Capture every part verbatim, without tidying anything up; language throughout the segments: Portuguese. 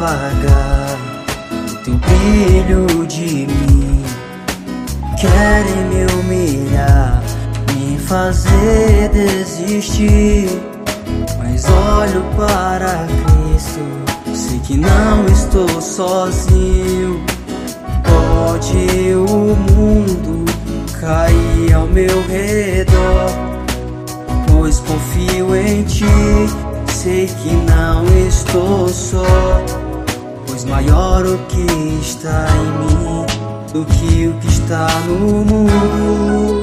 apagar o teu brilho de mim. Querem me humilhar, me fazer desistir, mas olho para Cristo, sei que não estou sozinho. Pode o mundo cair ao meu redor, pois confio em Ti, sei que não estou só, pois maior o que está em mim do que o que está no mundo.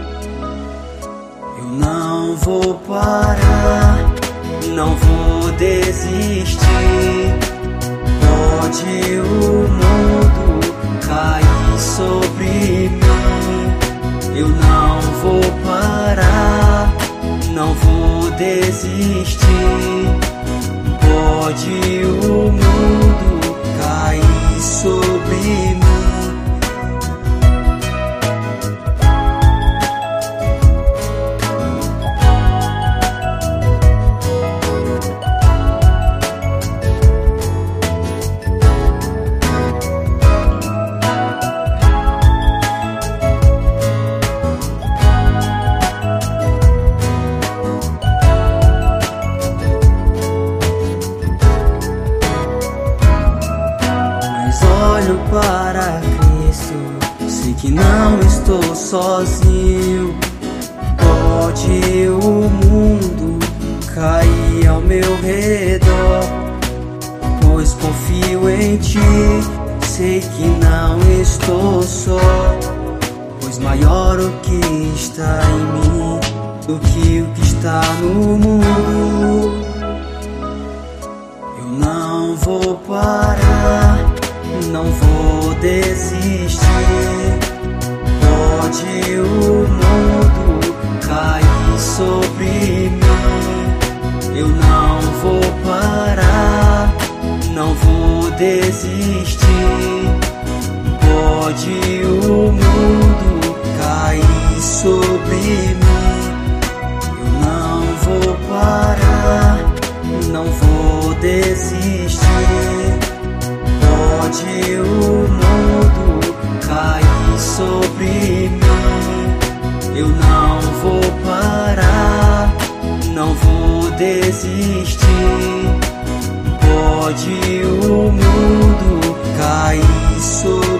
Eu não vou parar, não vou desistir. Pode o mundo cair sobre mim, eu não vou parar, não vou desistir. Pode o mundo cair sobre mim. Olho para Cristo, sei que não estou sozinho. Pode o mundo cair ao meu redor, pois confio em Ti, sei que não estou só, pois maior o que está em mim do que o que está no mundo. Eu não vou parar, não vou desistir. Pode o mundo cair sobre mim, eu não vou parar, não vou desistir. Pode o mundo cair sobre mim, eu não vou parar, não vou desistir. Pode o mundo cair sobre mim, eu não vou parar, não vou desistir. Pode o mundo cair sobre mim.